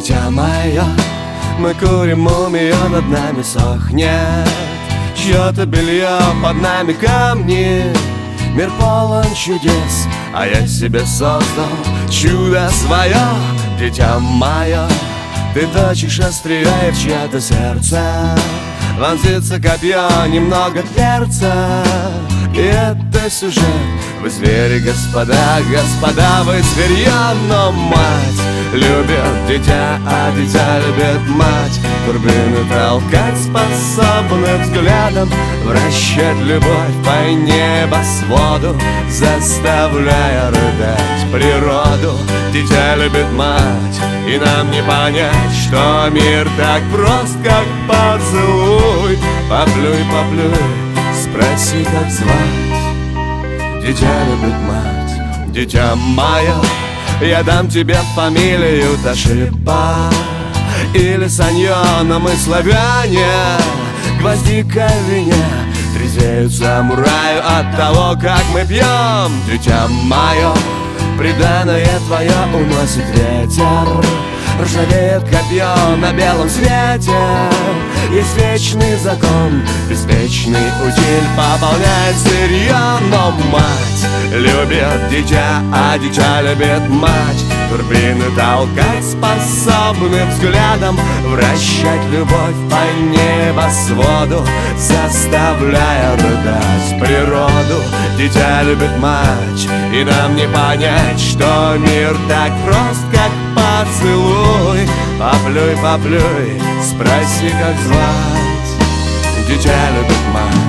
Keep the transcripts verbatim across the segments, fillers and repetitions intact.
дитя мое. Мы курим мумию, над нами сохнет чье-то белье, под нами камни. Мир полон чудес, а я себе создал чудо свое. Дитя мое, ты точишь острие в чье-то сердце. Вонзится копье, немного перца, и это сюжет. Вы звери, господа, господа, вы зверье. Но мать любит дитя, а дитя любит мать. Турбины толкать способны взглядом, вращать любовь по небосводу, заставляя рыдать природу. Дитя любит мать, и нам не понять, что мир так прост, как поцелуй. Поплюй, поплюй, спроси, как звать. Дитя любит мать, дитя мое. Я дам тебе фамилию Тошиба или Саньо, но мы славяне. Гвоздика в вине трезвеют самураю от того, как мы пьем. Дитя мое, преданное твое уносит ветер, ржавеет копье на белом свете. Есть вечный закон, беспечный утиль пополняет сырье. Но мать любит дитя, а дитя любит мать. Турбины толкать способны взглядом, вращать любовь по небосводу, заставляя рыдать природу. Дитя любит мать, и нам не понять, что мир так прост, как поцелуй. Поплюй, поплюй, спроси, как звать. Дитя любит мать.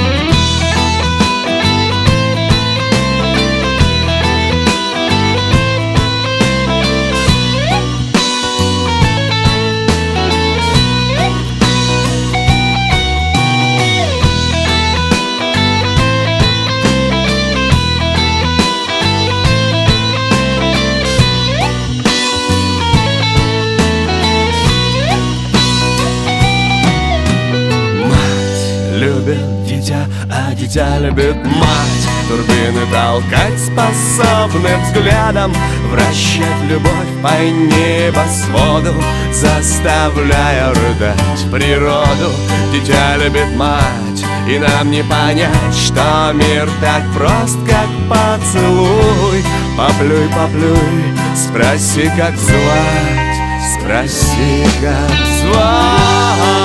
Любит дитя, а дитя любит мать. Турбины толкать способны взглядом, вращать любовь по небосводу, заставляя рыдать природу. Дитя любит мать, и нам не понять, что мир так прост, как поцелуй. Поплюй, поплюй, спроси, как звать. Спроси, как звать.